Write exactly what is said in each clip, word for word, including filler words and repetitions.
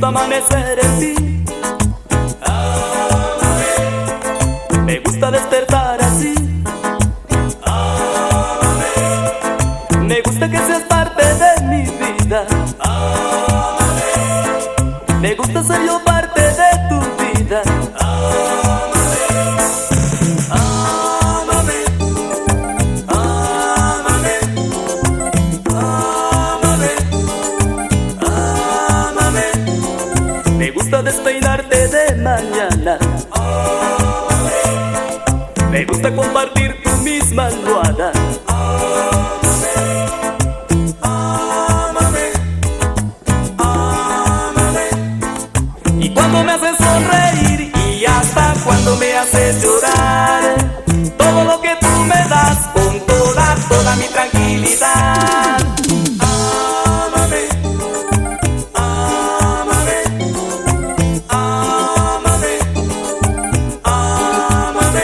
gusta amanecer en ti. Ámame. Me gusta despertar así. Ámame. Me gusta que seas parte de mi vida. Ámame. Me gusta ser yo parte de tu vida. Ámame. Ámame. Ámame. Ámame. Ámame. Me gusta despeinarte de mañana. Ámame. Me gusta compartir tu misma almohada. Ámame. Ámame. Ámame. Y cuando me haces sonreír y hasta cuando me haces llorar, todo lo que tú me das con toda, toda mi tranquilidad. Ámame. Ámame. Ámame. Ámame.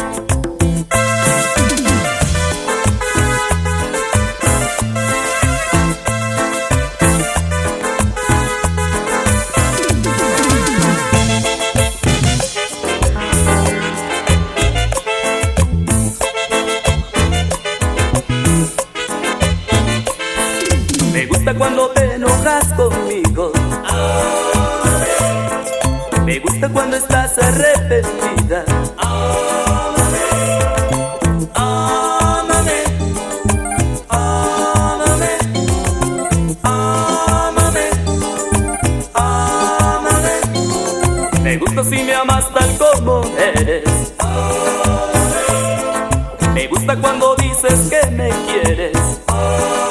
Me gusta cuando te enojas conmigo. Ámame. Me gusta cuando estás arrepentida. Ámame. Ámame. Ámame. Ámame. Ámame. Me gusta si me amas tal como eres. Ámame. Me gusta cuando dices que me quieres. Ámame.